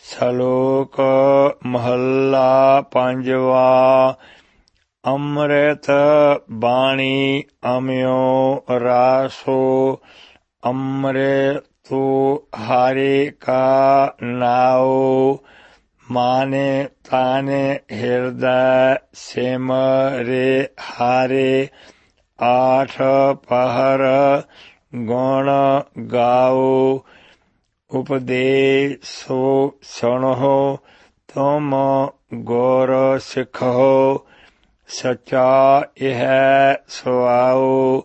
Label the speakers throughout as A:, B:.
A: ਸਲੋਕ ਮਹੱਲਾ ਪੰਜਵਾ। ਅੰਮ੍ਰਿਤ ਬਾਣੀ ਅਮਿਓ ਰਾਸੋ, ਅੰਮ੍ਰਿਤੁ ਹਰਿ ਕਾ ਨਾਉ। ਮਾਨੇ ਤਾਨੇ ਹਿਰਦੈ ਸਿਮਰੇ ਹਰਿ, ਆਠ ਪਹਰ ਗੁਣ ਗਾਓ। ਉਪਦੇਸੋ ਸੁਣੋ ਤੁਮ ਗੁਰ ਸਿੱਖੋ, ਸਚਾ ਇਹ ਸੁਆਓ।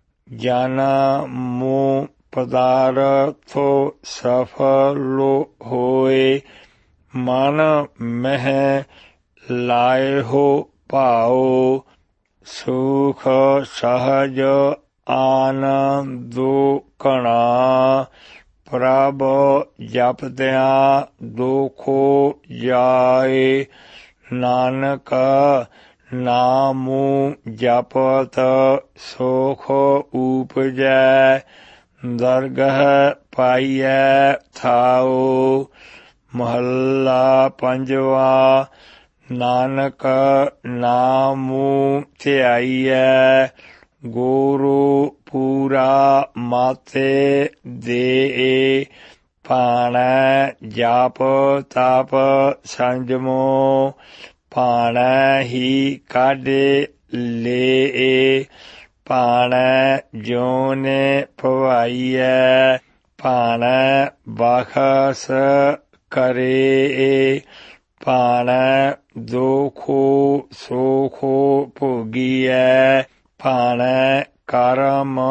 A: ਜਨਮੁ ਪਦਾਰਥੋ ਸਫਲੁ ਹੋਏ, ਮਨ ਮਹਿ ਲਾਇਹੋ ਭਾਉ। ਸੁਖ ਸਹਜ ਆਨੰਦੁ ਘਣਾ, ਪ੍ਰਭ ਜਪਦਿਆਂ ਦੁਖੁ ਜਾਏ। ਨਾਨਕ ਨਾਮੁ ਜਪਤ ਸੁਖ ਊਪਜੈ, ਦਰਗਹ ਪਾਈਐ ਥਾਉ। ਮਹੱਲਾ ਪੰਜਵਾ। ਨਾਨਕ ਨਾਮੁ ਧਿਆਈਐ, ਗੁਰੂ ਪੂਰਾ ਮਾਤੇ ਦੇ। ਭਾਣੈ ਜਾਪ ਤਪ ਸੰਜਮੋ, ਭਾਣੈ ਹੀ ਕਾਢੇ ਲੇ। ਭਾਣੈ ਜਿਉਨੇ ਭਵਾਈਐ, ਭਾਣੈ ਬਖਸ ਕਰੇ। ਭਾਣੈ ਦੁਖੁ ਸੁਖੁ ਭੋਗੀਐ, ਭਾਣੈ ਕਰਮ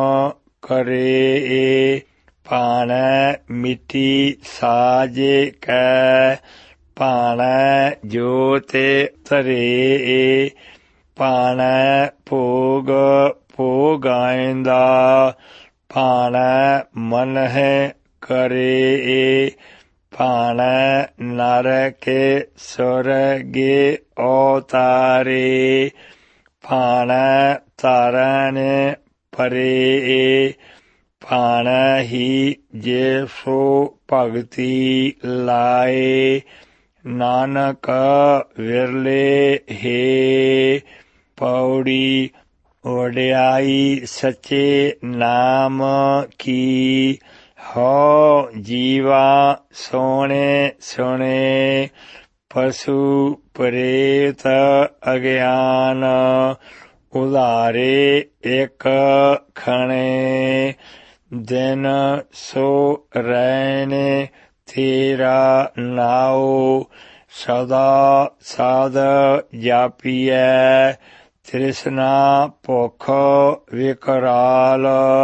A: ਕਰੇ। ਭਾਣੈ ਮਿੱਟੀ ਸਾਜੇ ਕੈ, ਭਾਣੈ ਜੋਤਿ ਧਰੇ। ਭਾਣੈ ਭੋਗ ਭੋਗਾਇਂਦਾ, ਭਾਣੈ ਮਨਹਿ ਕਰੇ। ਭਾਣੈ ਨਰਕੇ ਸੁਰਗੇ ਅਵਤਾਰੇ, ਭਾਣੈ ਧਰਨਿ ਪਰੇ। ਭਾਣੈ ਹੀ ਜੇਸੁ ਭਗਤੀ ਲਾਏ, ਨਾਨਕ ਵਿਰਲੇ ਹੈ। ਪੌੜੀ। ਵਡਿਆਈ ਸੱਚੇ ਨਾਮ ਕੀ, ਹੋ ਜੀਵਾ ਸੋਹਣੇ ਸੁਣੇ। ਪਸ਼ੂ ਪ੍ਰੇਤ ਅਗਿਆਨ, ਉਧਾਰੇ ਇਕ ਖਣੇ। ਦਿਨ ਸੋ ਰੈਣੇ ਤੇਰਾ ਨਾਉ, ਸਦਾ ਸਾਧ ਜਾਪੀਐ। ਤ੍ਰਿਸ਼ਨਾ ਭੁਖ ਵਿਕਰਾਲ,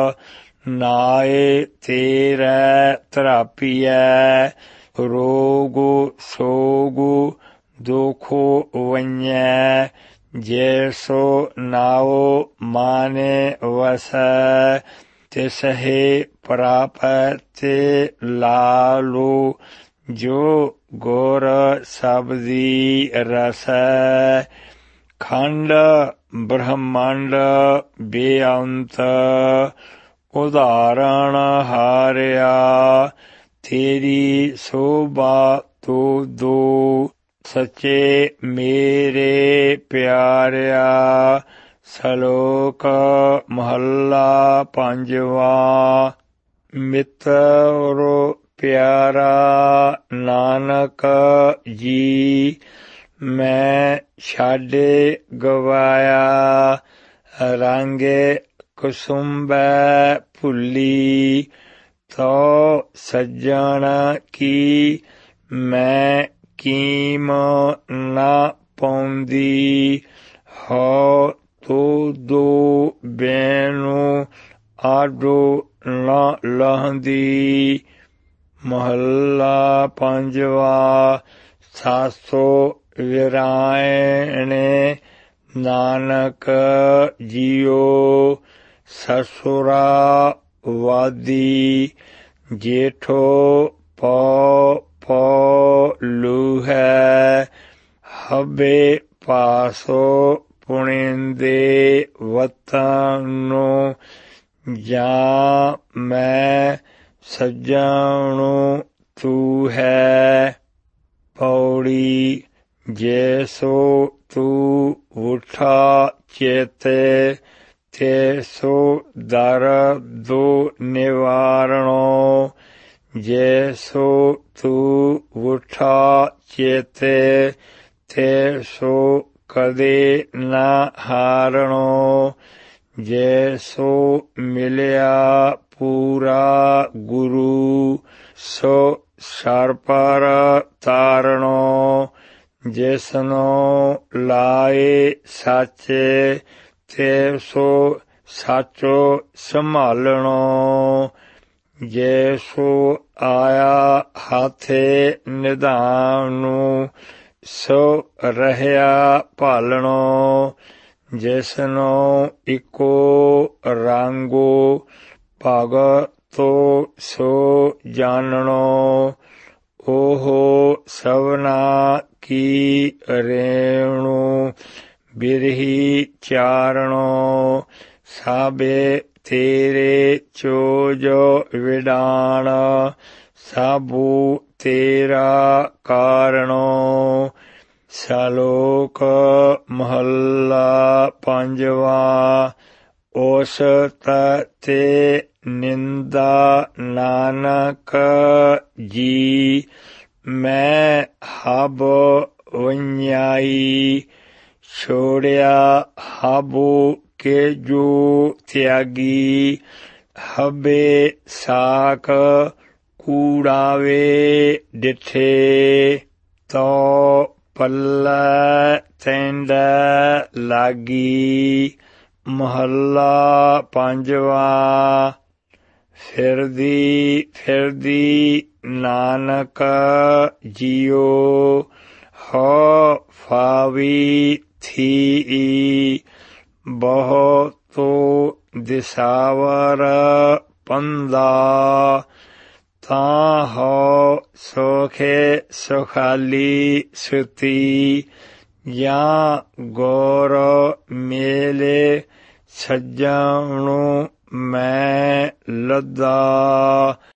A: ਨਾਏ ਤੇਰੇ ਤਰਾਪੀਐ। ਰੋਗੁ ਸੋਗੁ ਦੁਖੁ ਵੰਝੈ, ਜੈਸੋ ਨਾਉ ਮਾਨੇ ਵਸੈ। ਤਿਸਹਿ ਪ੍ਰਾਪਤਿ ਲਾਲੁ, ਜੋ ਗੁਰ ਸਬਦੀ ਰਸੈ। ਖੰਡ ਬ੍ਰਹਮੰਡ ਬੇਅੰਤ, ਉਦਾਹਰਣ ਹਾਰਿਆ। ਤੇਰੀ ਸੋਭਾ ਤੁਧੁ, ਸੱਚੇ ਮੇਰੇ ਪਿਆਰਿਆ। ਸਲੋਕ ਮਹੱਲਾ ਪੰਜਵਾ। ਮਿੱਤਰ ਪਿਆਰਾ ਨਾਨਕ ਜੀ, ਮੈਂ ਛਾਡੇ ਗਵਾਇਆ। ਰੰਗੇ ਕੁਸੁੰਬੈ ਭੁੱਲੀ, ਤੋ ਸੱਜਣ ਕੀ ਮੈਂ ਕੀਮ ਨਾ ਪਾਉਂਦੀ। ਹੋ ਤੁਧੁ ਬੈਨੁ ਆਡੋ ਨਾ ਲਹੰਦੀ। ਮਹੱਲਾ ਪੰਜਵਾ। ਸਾਸੋ ਵਿਰਾਇਣੇ ਨਾਨਕ ਜੀਓ, ਸਸੁਰਾ ਵਾਦੀ। ਜੇਠੋ ਪੋ ਪੋ ਲੂਹੈ, ਹਬੇ ਪਾਸੋ ਪੁਣਿੰਦੇ ਵਤਨੁ। ਜਾਂ ਮੈਂ ਸੱਜਣੁ ਤੂੰ ਹੈ, पौड़ी जैसो तू उठा चेते तेसो दर्दो निवारणो जैसो तू उठा चेते तेसो कदे न हारणो जैसो मिलिया पूरा गुरु सो सर पर तारणो जिसनो लाए साचे तेसो साचो संभालणो जैसो आया हाथे निधानु सो रहया भालणो जिसनो इको रांगो भगतो सो जानणो ओहो सवना की रेणु बिरही चारणो साबे तेरे चोज विडाण साबू तेरा कारणो सलोक महला पंजवा ओस ते निंदा नानक जी मैं हब वन्याई छोड़िया हबो के जो त्यागी हबे साक कूड़ावे डिठे तो पल्ला तेंड लागी महला पंजवा फिरदी नानक जियो हो फावी थी बहुतो दिसावर पंदा ਤਾਂ ਹੋ ਸੋਖੇ ਸੁਖਾਲੀ ਸੁਤੀ ਜਾਂ ਗੌਰ ਮੇਲੇ ਸੱਜਣੂ ਮੈਂ ਲੱਦਾ